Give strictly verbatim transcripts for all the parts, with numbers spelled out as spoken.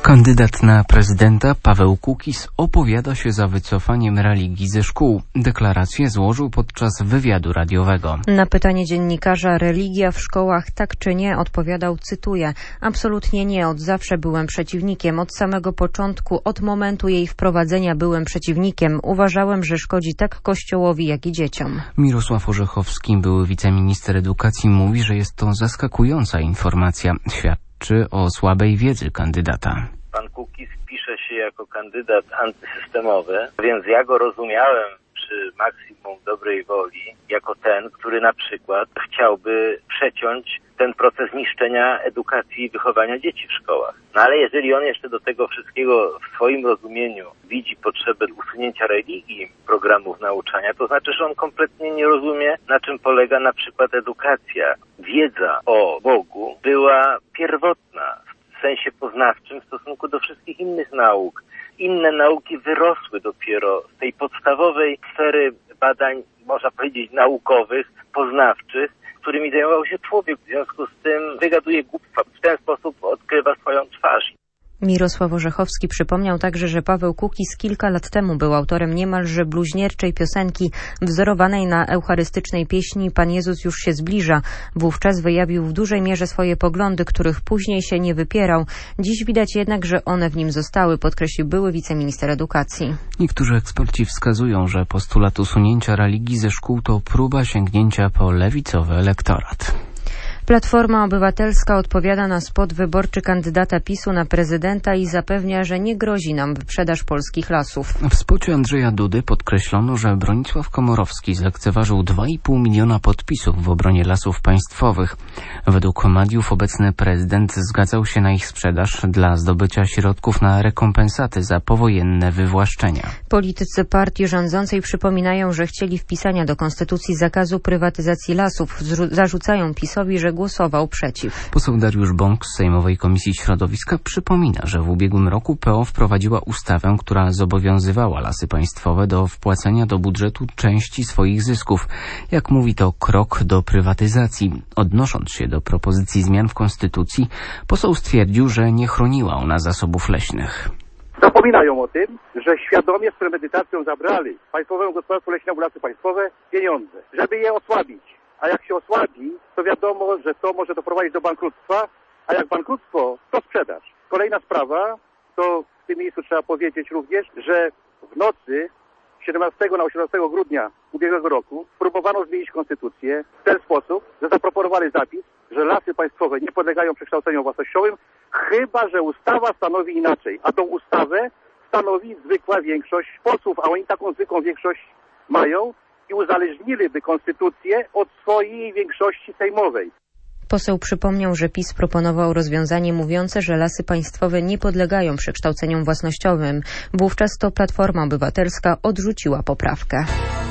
Kandydat na prezydenta Paweł Kukiz opowiada się za wycofaniem religii ze szkół. Deklarację złożył podczas wywiadu radiowego. Na pytanie dziennikarza, religia w szkołach tak czy nie, odpowiadał, cytuję, absolutnie nie, od zawsze byłem przeciwnikiem, od samego początku, od momentu jej wprowadzenia byłem przeciwnikiem. Uważałem, że szkodzi tak Kościołowi, jak i dzieciom. Mirosław Orzechowski, były wiceminister edukacji, mówi, że jest to zaskakująca informacja. Świadczy o słabej wiedzy kandydata. Pan Kukiz pisze się jako kandydat antysystemowy, więc ja go rozumiałem przy maksimum dobrej woli jako ten, który na przykład chciałby przeciąć ten proces niszczenia edukacji i wychowania dzieci w szkołach. No ale jeżeli on jeszcze do tego wszystkiego w swoim rozumieniu widzi potrzebę usunięcia religii programów nauczania, to znaczy, że on kompletnie nie rozumie, na czym polega na przykład edukacja. Wiedza o Bogu była pierwotna w sensie poznawczym w stosunku do wszystkich innych nauk. Inne nauki wyrosły dopiero z tej podstawowej sfery badań, można powiedzieć, naukowych, poznawczych, którymi zajmował się człowiek. W związku z tym wygaduje głupstwa. W ten sposób odkrywa swoją twarz. Mirosław Orzechowski przypomniał także, że Paweł Kukiz kilka lat temu był autorem niemalże bluźnierczej piosenki wzorowanej na eucharystycznej pieśni Pan Jezus już się zbliża. Wówczas wyjawił w dużej mierze swoje poglądy, których później się nie wypierał. Dziś widać jednak, że one w nim zostały, podkreślił były wiceminister edukacji. Niektórzy eksperci wskazują, że postulat usunięcia religii ze szkół to próba sięgnięcia po lewicowy elektorat. Platforma Obywatelska odpowiada na spot wyborczy kandydata PiSu na prezydenta i zapewnia, że nie grozi nam wyprzedaż polskich lasów. W spocie Andrzeja Dudy podkreślono, że Bronisław Komorowski zlekceważył dwa i pół miliona podpisów w obronie lasów państwowych. Według mediów obecny prezydent zgadzał się na ich sprzedaż dla zdobycia środków na rekompensaty za powojenne wywłaszczenia. Politycy partii rządzącej przypominają, że chcieli wpisania do konstytucji zakazu prywatyzacji lasów. Zarzucają PiSowi, że głosował przeciw. Poseł Dariusz Bąk z Sejmowej Komisji Środowiska przypomina, że w ubiegłym roku P O wprowadziła ustawę, która zobowiązywała Lasy Państwowe do wpłacenia do budżetu części swoich zysków. Jak mówi, to krok do prywatyzacji. Odnosząc się do propozycji zmian w Konstytucji, poseł stwierdził, że nie chroniła ona zasobów leśnych. Zapominają o tym, że świadomie z premedytacją zabrali Państwowemu Gospodarstwu Leśnemu Lasy Państwowe pieniądze, żeby je osłabić. A jak się osłabi, to wiadomo, że to może doprowadzić do bankructwa, a jak bankructwo, to sprzedaż. Kolejna sprawa, to w tym miejscu trzeba powiedzieć również, że w nocy siedemnastego na osiemnastego grudnia ubiegłego roku próbowano zmienić konstytucję w ten sposób, że zaproponowali zapis, że lasy państwowe nie podlegają przekształceniom własnościowym, chyba że ustawa stanowi inaczej. A tą ustawę stanowi zwykła większość posłów, a oni taką zwykłą większość mają i uzależniliby konstytucję od swojej większości sejmowej. Poseł przypomniał, że PiS proponował rozwiązanie mówiące, że lasy państwowe nie podlegają przekształceniom własnościowym. Wówczas to Platforma Obywatelska odrzuciła poprawkę.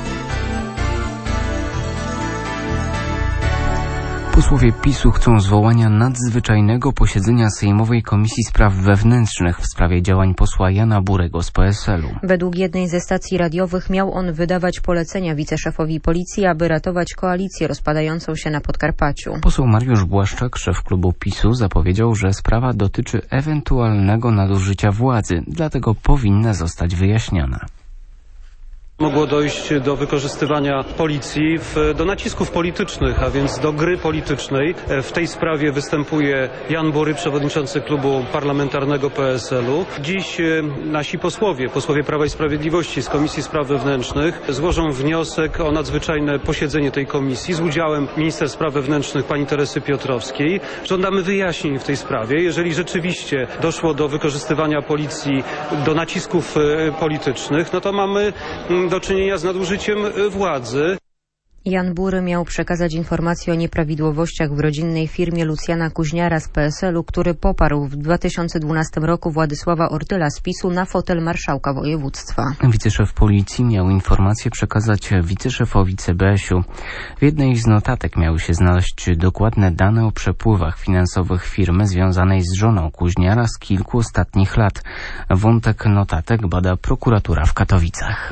Posłowie PiSu chcą zwołania nadzwyczajnego posiedzenia Sejmowej Komisji Spraw Wewnętrznych w sprawie działań posła Jana Burego z P S L u. Według jednej ze stacji radiowych miał on wydawać polecenia wiceszefowi policji, aby ratować koalicję rozpadającą się na Podkarpaciu. Poseł Mariusz Błaszczak, szef klubu PiSu, zapowiedział, że sprawa dotyczy ewentualnego nadużycia władzy, dlatego powinna zostać wyjaśniona. Mogło dojść do wykorzystywania policji w, do nacisków politycznych, a więc do gry politycznej. W tej sprawie występuje Jan Bury, przewodniczący klubu parlamentarnego P S L u. Dziś nasi posłowie, posłowie Prawa i Sprawiedliwości z Komisji Spraw Wewnętrznych złożą wniosek o nadzwyczajne posiedzenie tej komisji z udziałem minister spraw wewnętrznych pani Teresy Piotrowskiej. Żądamy wyjaśnień w tej sprawie. Jeżeli rzeczywiście doszło do wykorzystywania policji do nacisków politycznych, no to mamy do czynienia z nadużyciem władzy. Jan Bury miał przekazać informacje o nieprawidłowościach w rodzinnej firmie Lucjana Kuźniara z P S L u, który poparł w dwa tysiące dwunastym roku Władysława Ortyla z PiSu na fotel marszałka województwa. Wiceszef policji miał informacje przekazać wiceszefowi C B S u. W jednej z notatek miały się znaleźć dokładne dane o przepływach finansowych firmy związanej z żoną Kuźniara z kilku ostatnich lat. Wątek notatek bada prokuratura w Katowicach.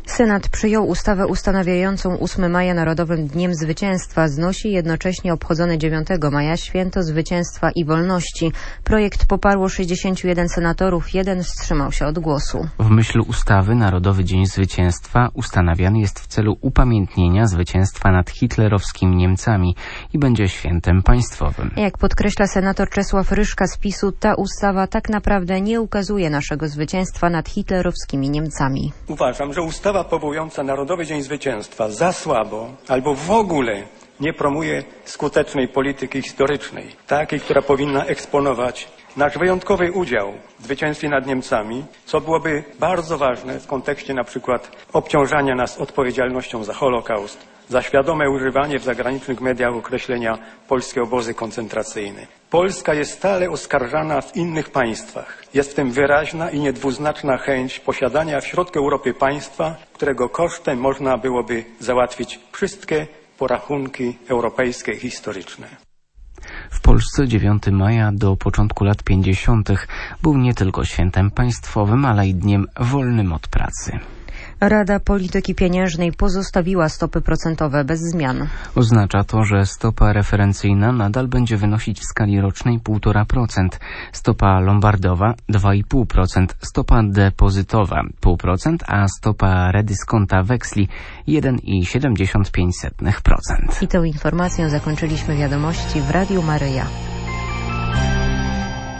Senat przyjął ustawę ustanawiającą ósmego maja Narodowym Dniem Zwycięstwa. Znosi jednocześnie obchodzone dziewiątego maja Święto Zwycięstwa i Wolności. Projekt poparło sześćdziesięciu jeden senatorów, jeden wstrzymał się od głosu. W myśl ustawy Narodowy Dzień Zwycięstwa ustanawiany jest w celu upamiętnienia zwycięstwa nad hitlerowskimi Niemcami i będzie świętem państwowym. Jak podkreśla senator Czesław Ryszka z PiSu, ta ustawa tak naprawdę nie ukazuje naszego zwycięstwa nad hitlerowskimi Niemcami. Uważam, że ustawa powołująca Narodowy Dzień Zwycięstwa za słabo albo w ogóle nie promuje skutecznej polityki historycznej, takiej, która powinna eksponować nasz wyjątkowy udział w zwycięstwie nad Niemcami, co byłoby bardzo ważne w kontekście na przykład obciążania nas odpowiedzialnością za Holokaust, za świadome używanie w zagranicznych mediach określenia polskie obozy koncentracyjne. Polska jest stale oskarżana w innych państwach. Jest w tym wyraźna i niedwuznaczna chęć posiadania w środku Europy państwa, którego kosztem można byłoby załatwić wszystkie porachunki europejskie i historyczne. W Polsce dziewiątego maja do początku lat pięćdziesiątych był nie tylko świętem państwowym, ale i dniem wolnym od pracy. Rada Polityki Pieniężnej pozostawiła stopy procentowe bez zmian. Oznacza to, że stopa referencyjna nadal będzie wynosić w skali rocznej półtora procent, stopa lombardowa dwa i pół procent, stopa depozytowa zero przecinek pięć procent, a stopa redyskonta weksli jeden i siedemdziesiąt pięć procent. I tą informacją zakończyliśmy wiadomości w Radiu Maryja.